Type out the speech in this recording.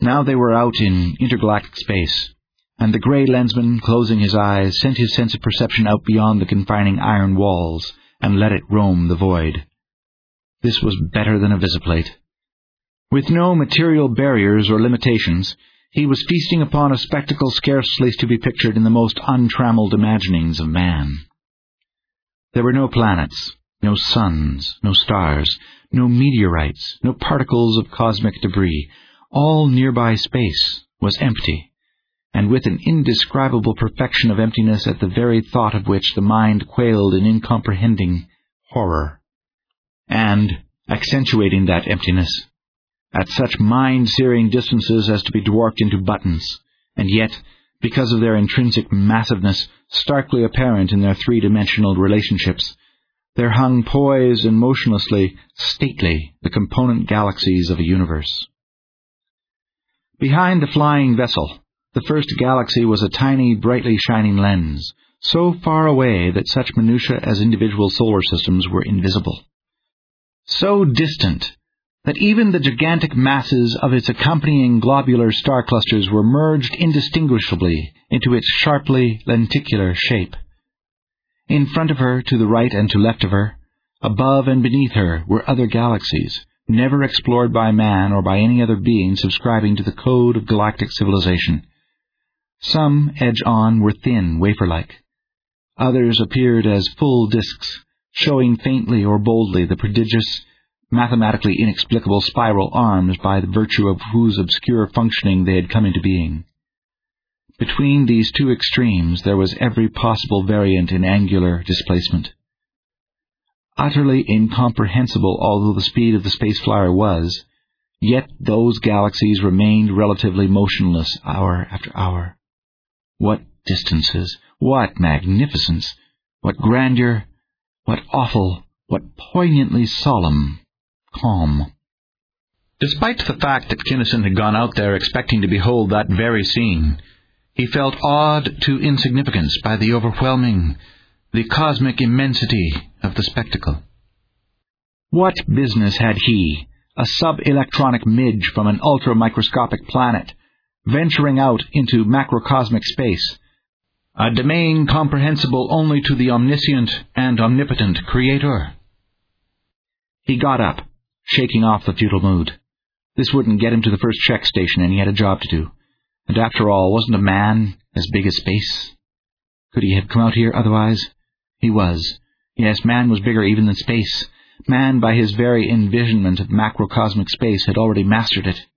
Now they were out in intergalactic space, and the grey lensman, closing his eyes, sent his sense of perception out beyond the confining iron walls and let it roam the void. This was better than a visiplate. With no material barriers or limitations, he was feasting upon a spectacle scarcely to be pictured in the most untrammeled imaginings of man. There were no planets, no suns, no stars, no meteorites, no particles of cosmic debris. All nearby space was empty, and with an indescribable perfection of emptiness at the very thought of which the mind quailed in incomprehending horror. And, accentuating that emptiness, at such mind-searing distances as to be dwarfed into buttons, and yet, because of their intrinsic massiveness, starkly apparent in their three-dimensional relationships, there hung poised and motionlessly, stately, the component galaxies of a universe. Behind the flying vessel, the first galaxy was a tiny, brightly shining lens, so far away that such minutiae as individual solar systems were invisible. So distant that even the gigantic masses of its accompanying globular star clusters were merged indistinguishably into its sharply lenticular shape. In front of her, to the right and to left of her, above and beneath her, were other galaxies, never explored by man or by any other being subscribing to the code of galactic civilization. Some, edge on, were thin, wafer-like. Others appeared as full disks, showing faintly or boldly the prodigious, mathematically inexplicable spiral arms by the virtue of whose obscure functioning they had come into being. Between these two extremes there was every possible variant in angular displacement. Utterly incomprehensible although the speed of the space flyer was, yet those galaxies remained relatively motionless hour after hour. What distances! What magnificence! What grandeur! What awful! What poignantly solemn calm! Despite the fact that Kinnison had gone out there expecting to behold that very scene, he felt awed to insignificance by the overwhelming, the cosmic immensity of the spectacle. What business had he, a sub-electronic midge from an ultra-microscopic planet, venturing out into macrocosmic space, a domain comprehensible only to the omniscient and omnipotent Creator? He got up, shaking off the futile mood. This wouldn't get him to the first check station, and he had a job to do. And after all, wasn't a man as big as space? Could he have come out here otherwise? He was. Yes, man was bigger even than space. Man, by his very envisionment of macrocosmic space, had already mastered it.